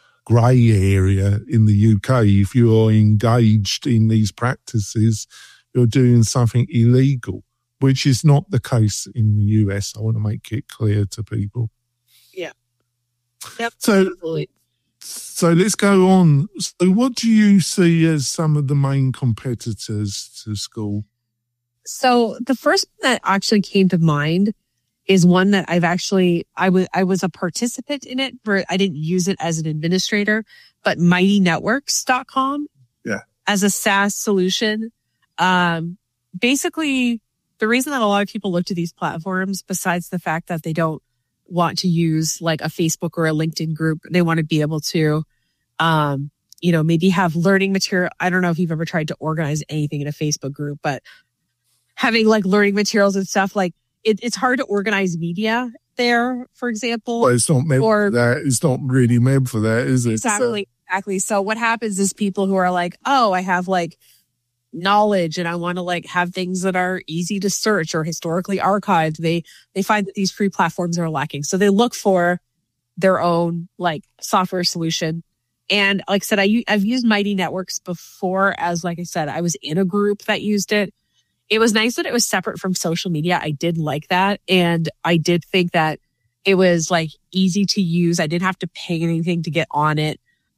grey area in the UK. If you are engaged in these practices, you're doing something illegal, which is not the case in the US. I want to make it clear to people. Yeah. Yep. So let's go on. So what do you see as some of the main competitors to Skool? So the first one that actually came to mind is one that I was a participant in it, but I didn't use it as an administrator, but MightyNetworks.com. Yeah. As a SaaS solution. Basically, the reason that a lot of people look to these platforms, besides the fact that they don't want to use like a Facebook or a LinkedIn group, they want to be able to, maybe have learning material. I don't know if you've ever tried to organize anything in a Facebook group, but having like learning materials and stuff, like it's hard to organize media there, for example. Well, it's not meant for that. It's not really meant for that, is it? Exactly. So what happens is people who are like, oh, I have like knowledge and I want to like have things that are easy to search or historically archived. They find that these free platforms are lacking. So they look for their own like software solution. And like I said, I've used Mighty Networks before as, like I said, I was in a group that used it. It was nice that it was separate from social media. I did like that. And I did think that it was like easy to use. I didn't have to pay anything to get on it.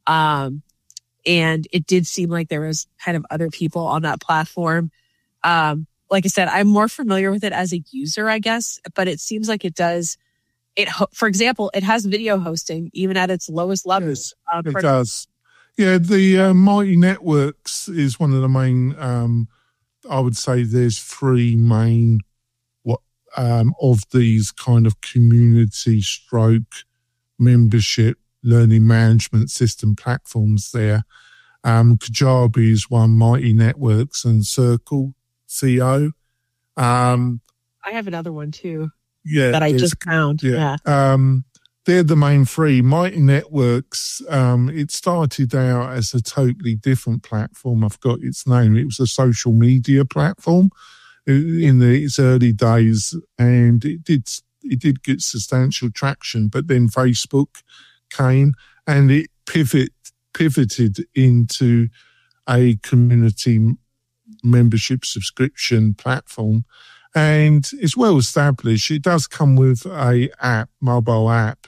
And it did seem like there was kind of other people on that platform. Like I said, I'm more familiar with it as a user, I guess, but it seems like it does. For example, it has video hosting even at its lowest levels. Yes, it does. Yeah, the Mighty Networks is one of the main, I would say there's three main of these kind of community stroke membership learning management system platforms there. Kajabi is one, Mighty Networks, and Circle.co. I have another one too. Yeah, that I just found. Yeah. They're the main three. Mighty Networks, it started out as a totally different platform. I forgot its name. It was a social media platform in its early days, and it did get substantial traction. But then Facebook came, and it pivoted into a community membership subscription platform. And it's well established. It does come with a mobile app.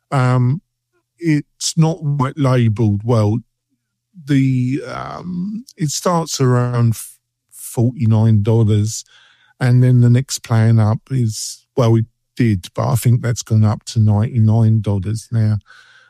It's not white labeled. Well, it starts around $49, and then the next plan up is, well, it did, but I think that's gone up to $99 now.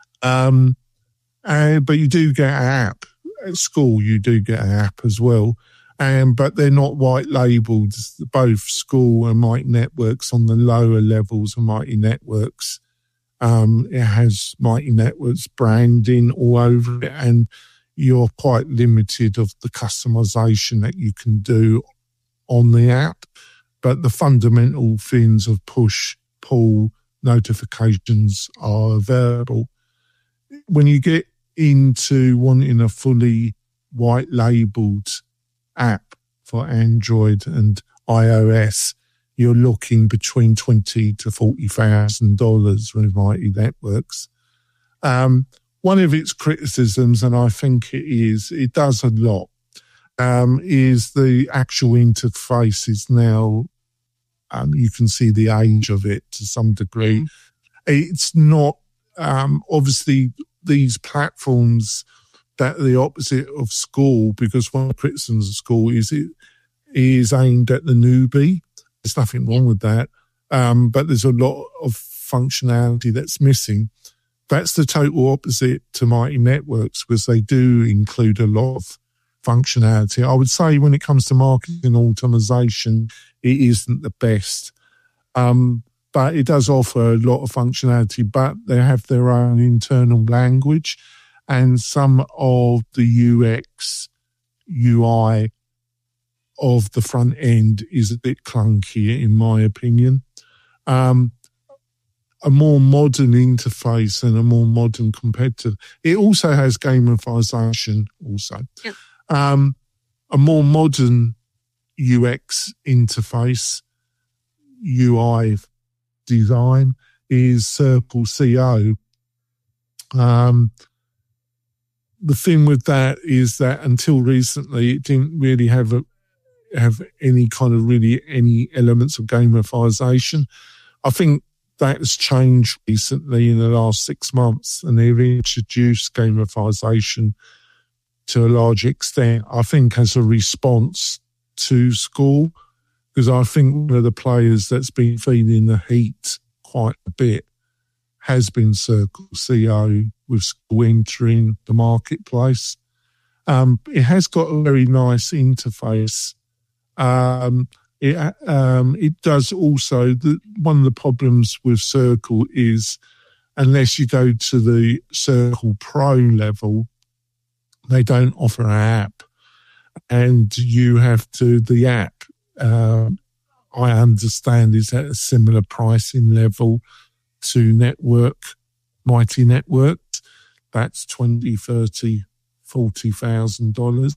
But you do get an app at Skool. You do get an app as well. But they're not white labeled. Both Skool and Mighty Networks on the lower levels of Mighty Networks. It has Mighty Networks branding all over it, and you're quite limited of the customization that you can do on the app. But the fundamental things of push, pull, notifications are available. When you get into wanting a fully white labeled app for Android and iOS, you're looking between $20,000 to $40,000 with Mighty Networks. One of its criticisms, and I think it does a lot, is the actual interface is now, you can see the age of it to some degree. It's not, obviously, these platforms that are the opposite of Skool, because one of the criticisms of Skool is it is aimed at the newbie. There's nothing wrong with that. But there's a lot of functionality that's missing. That's the total opposite to Mighty Networks, because they do include a lot of functionality. I would say when it comes to marketing automation, it isn't the best. But it does offer a lot of functionality, but they have their own internal language, and some of the UX, UI of the front end is a bit clunky, in my opinion. A more modern interface and a more modern competitor. It also has gamification also. Yep. A more modern UX interface, UI design is Circle.co. The thing with that is that until recently, it didn't really have have any elements of gamification. I think that has changed recently in the last 6 months, and they've introduced gamification to a large extent, I think, as a response to school, because I think one of the players that's been feeling the heat quite a bit has been Circle CO, with school entering the marketplace. It has got a very nice interface. It does also, one of the problems with Circle is, unless you go to the Circle Pro level, they don't offer an app. And you have to, the app, I understand, is at a similar pricing level to Mighty Networks. That's $20,000, $30,000, $40,000.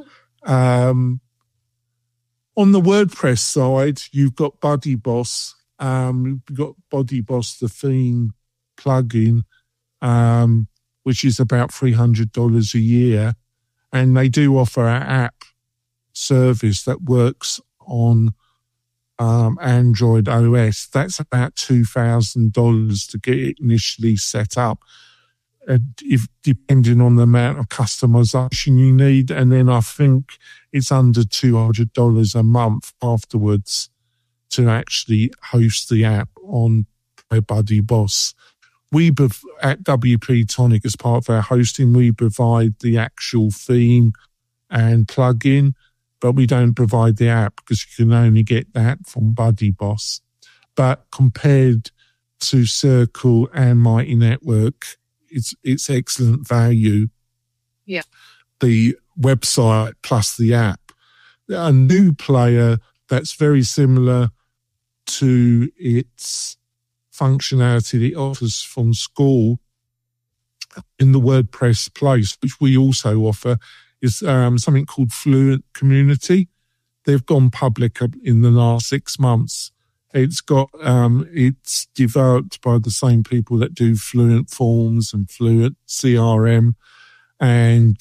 On the WordPress side, you've got BuddyBoss. You've got BuddyBoss, the theme plugin, which is about $300 a year. And they do offer an app service that works on Android OS. That's about $2,000 to get it initially set up, depending on the amount of customization you need. And then I think it's under $200 a month afterwards to actually host the app on BuddyBoss. At WP Tonic, as part of our hosting, we provide the actual theme and plugin, but we don't provide the app because you can only get that from BuddyBoss. But compared to Circle and Mighty Network, it's excellent value. Yeah. The website plus the app. A new player that's very similar to its functionality it offers from school in the WordPress place, which we also offer, is something called Fluent Community. They've gone public in the last 6 months. It's developed by the same people that do Fluent Forms and Fluent CRM, and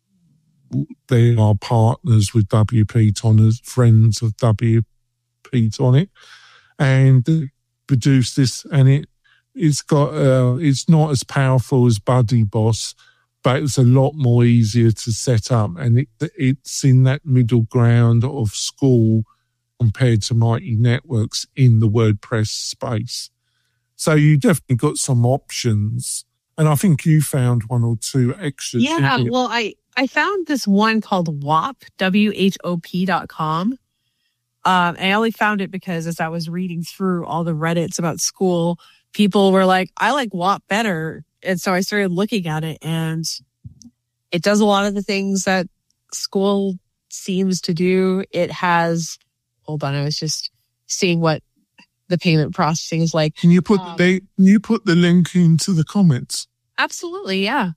they are partners with WP Tonic, friends of WP Tonic, and produce this, and it's not as powerful as BuddyBoss, but it's a lot more easier to set up, and it's in that middle ground of school compared to Mighty Networks in the WordPress space. So you definitely got some options, and I think you found one or two extras. Yeah, well, I found this one called WHOP, WHOP.com. I only found it because as I was reading through all the Reddits about school, people were like, I like WHOP better. And so I started looking at it, and it does a lot of the things that school seems to do. It has, hold on, I was just seeing what the payment processing is like. Can you put the link into the comments? Absolutely, yeah.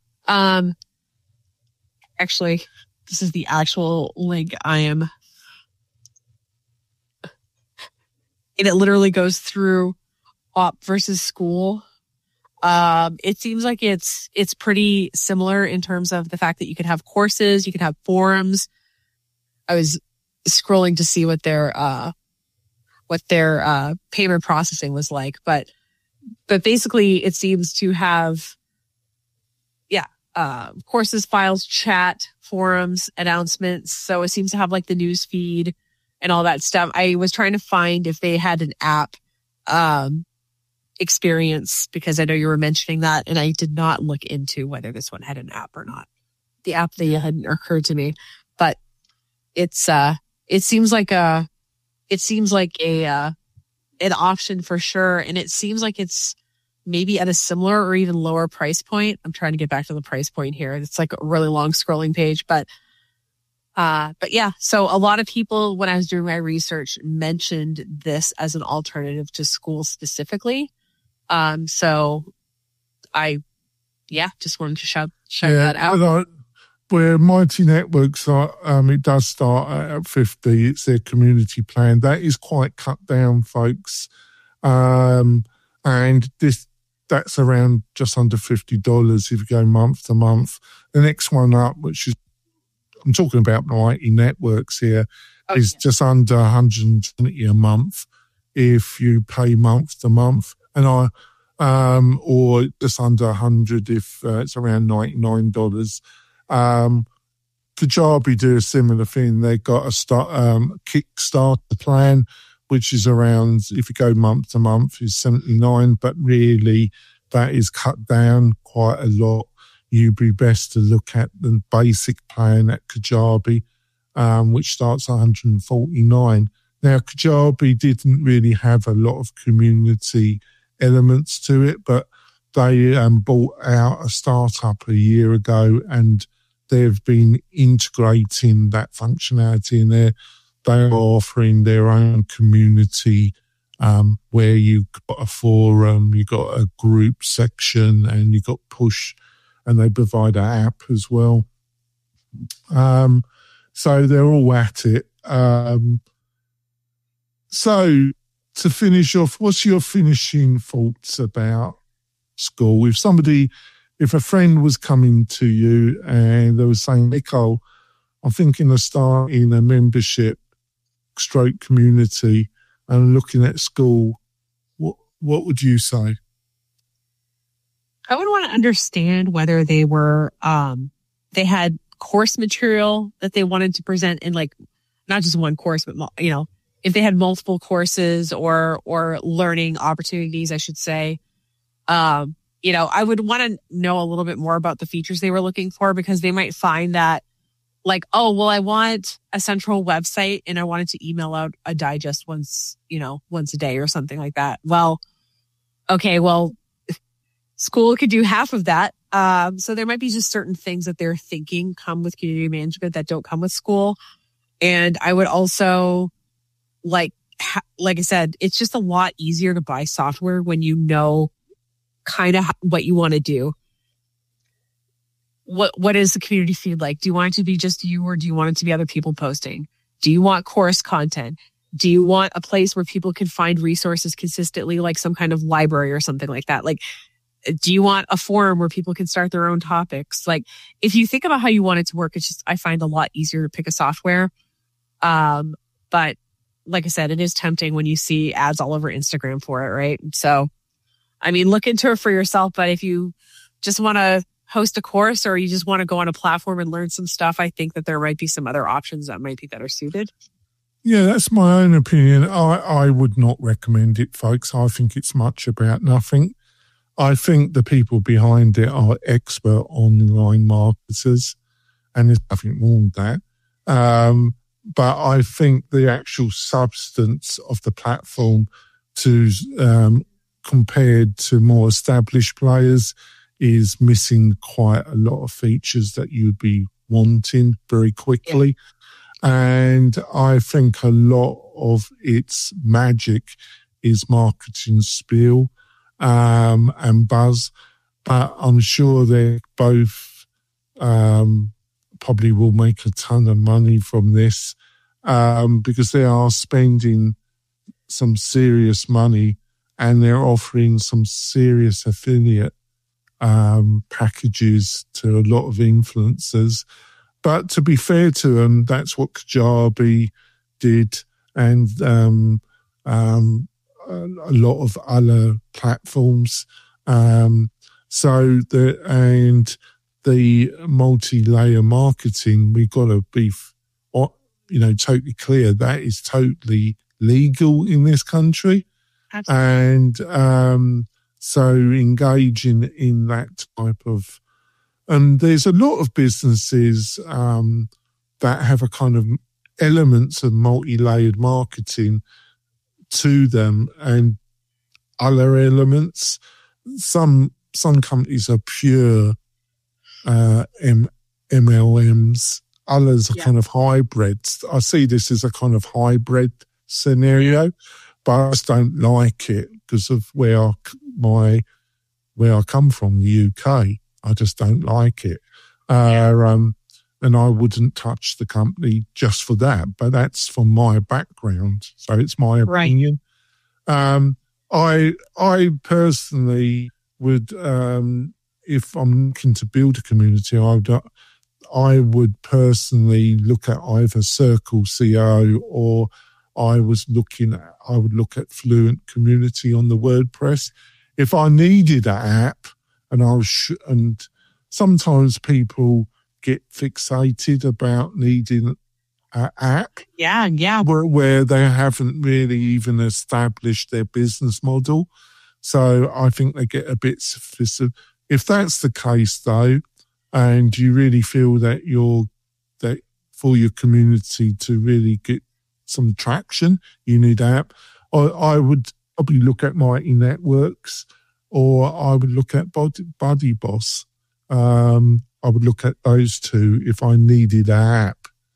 Actually, this is the actual link I am. And it literally goes through WHOP versus school. It seems like it's pretty similar in terms of the fact that you can have courses, you can have forums. I was scrolling to see what their payment processing was like, but basically it seems to have, courses, files, chat, forums, announcements. So it seems to have like the news feed and all that stuff. I was trying to find if they had an app, experience, because I know you were mentioning that, and I did not look into whether this one had an app or not. The app thing hadn't occurred to me, but it seems like an option for sure. And it seems like it's maybe at a similar or even lower price point. I'm trying to get back to the price point here. It's like a really long scrolling page, but yeah. So a lot of people, when I was doing my research, mentioned this as an alternative to school specifically. So I, just wanted to shout that out. Where Mighty Networks are, it does start at 50. It's their community plan. That is quite cut down, folks. And that's around just under $50 if you go month to month. The next one up, which is, I'm talking about Mighty Networks here. is just under 120 a month if you pay month to month, and or just under 100 if it's around $99. Kajabi do a similar thing. They got a Kickstarter plan, which is around, if you go month to month, is $79, but really that is cut down quite a lot. You'd be best to look at the basic plan at Kajabi, which starts at $149. Now, Kajabi didn't really have a lot of community elements to it, but they bought out a startup a year ago, and they've been integrating that functionality in there. They are offering their own community where you've got a forum, you've got a group section, and you've got push, and they provide an app as well. So they're all at it. So to finish off, what's your finishing thoughts about school? If a friend was coming to you and they were saying, Nicole, I'm thinking of starting a membership / community and looking at school, what would you say? I would want to understand whether they were, they had course material that they wanted to present in, like, not just one course, but, if they had multiple courses or learning opportunities, I should say. I would want to know a little bit more about the features they were looking for, because they might find that, like, oh, well, I want a central website and I wanted to email out a digest once a day or something like that. Well, okay, school could do half of that. So there might be just certain things that they're thinking come with community management that don't come with school. And I would also, like I said, it's just a lot easier to buy software when you know kind of what you want to do. What is the community feed like? Do you want it to be just you, or do you want it to be other people posting? Do you want course content? Do you want a place where people can find resources consistently, like some kind of library or something like that? Like, do you want a forum where people can start their own topics? Like, if you think about how you want it to work, it's just, I find a lot easier to pick a software. But like I said, it is tempting when you see ads all over Instagram for it, right? So, I mean, look into it for yourself. But if you just want to host a course, or you just want to go on a platform and learn some stuff, I think that there might be some other options that might be better suited. Yeah, that's my own opinion. I would not recommend it, folks. I think it's much about nothing. I think the people behind it are expert online marketers, and there's nothing wrong with that. But I think the actual substance of the platform compared to more established players is missing quite a lot of features that you'd be wanting very quickly. Yeah. And I think a lot of its magic is marketing spiel and buzz. But I'm sure they both probably will make a ton of money from this because they are spending some serious money, and they're offering some serious affiliate packages to a lot of influencers. But to be fair to them, that's what Kajabi did, and a lot of other platforms. So the multi-layer marketing, we've got to be, totally clear that is totally legal in this country. Absolutely. And so engaging in that type of, and there's a lot of businesses that have a kind of elements of multi-layered marketing to them and other elements. Some companies are pure MLMs. Others are kind of hybrids. I see this as a kind of hybrid scenario, but I just don't like it because of where I come from, the UK. I just don't like it. And I wouldn't touch the company just for that, but that's from my background. So it's my opinion. Right. I personally would, if I'm looking to build a community, I would personally look at either Circle CO or I would look at Fluent Community on the WordPress. If I needed an app, and sometimes people get fixated about needing an app. Yeah. Where they haven't really even established their business model. So I think they get a bit sophisticated. If that's the case, though, and you really feel that that for your community to really get some traction, you need an app, I would probably look at Mighty Networks, or I would look at Buddy Boss. I would look at those two if I needed an app.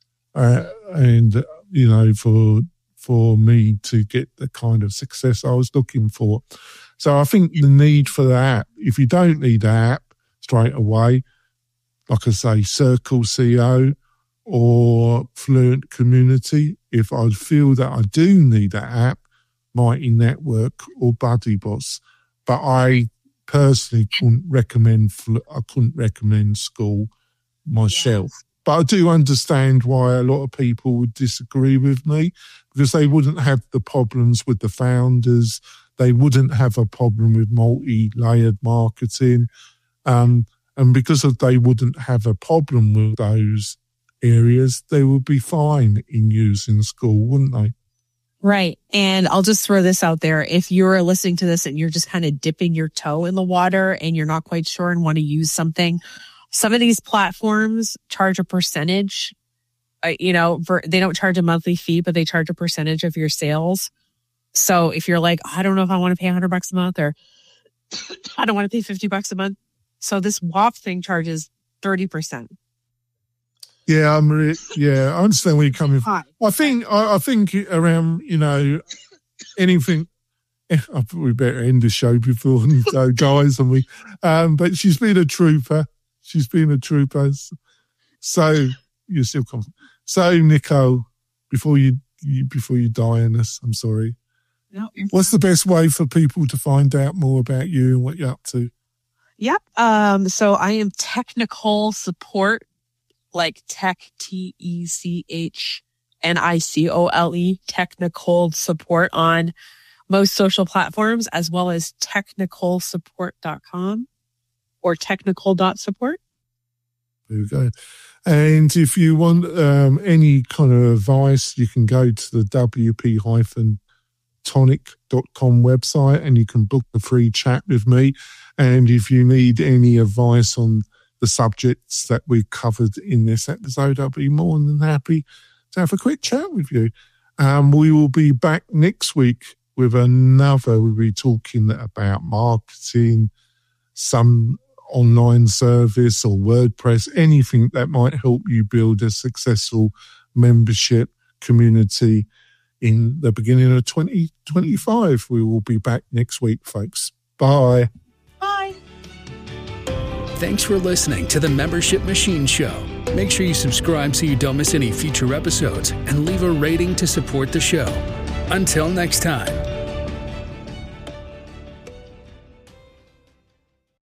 And, you know, for me to get the kind of success I was looking for. So I think the need for the app, if you don't need an app straight away, like I say, Circle CO or Fluent Community. If I feel that I do need an app, Mighty Network or Buddy Boss. But I personally couldn't recommend School myself. Yeah. But I do understand why a lot of people would disagree with me, because they wouldn't have the problems with the founders. They wouldn't have a problem with multi-layered marketing. And because they wouldn't have a problem with those areas, they would be fine in using School, wouldn't they? Right. And I'll just throw this out there. If you're listening to this and you're just kind of dipping your toe in the water and you're not quite sure and want to use something, some of these platforms charge a percentage. They don't charge a monthly fee, but they charge a percentage of your sales. So if you're like, I don't know if I want to pay $100 a month, or I don't want to pay $50 a month. So this WAP thing charges 30%. Yeah, I understand where you're coming from. I think around, anything. We better end the show before we go, guys, and we. But she's been a trooper. So you're still confident. So Nicole, before you die on us, I'm sorry. No. What's the best way for people to find out more about you and what you're up to? Yep. So I am technical support. Like tech, TECHNICOLE, technical support on most social platforms, as well as technicalsupport.com or technical.support. There we go. And if you want any kind of advice, you can go to the wp-tonic.com website and you can book a free chat with me. And if you need any advice on the subjects that we covered in this episode, I'll be more than happy to have a quick chat with you. We will be back next week with another. We'll be talking about marketing, some online service or WordPress, anything that might help you build a successful membership community in the beginning of 2025. We will be back next week, folks. Bye. Bye. Thanks for listening to the Membership Machine Show. Make sure you subscribe so you don't miss any future episodes and leave a rating to support the show. Until next time.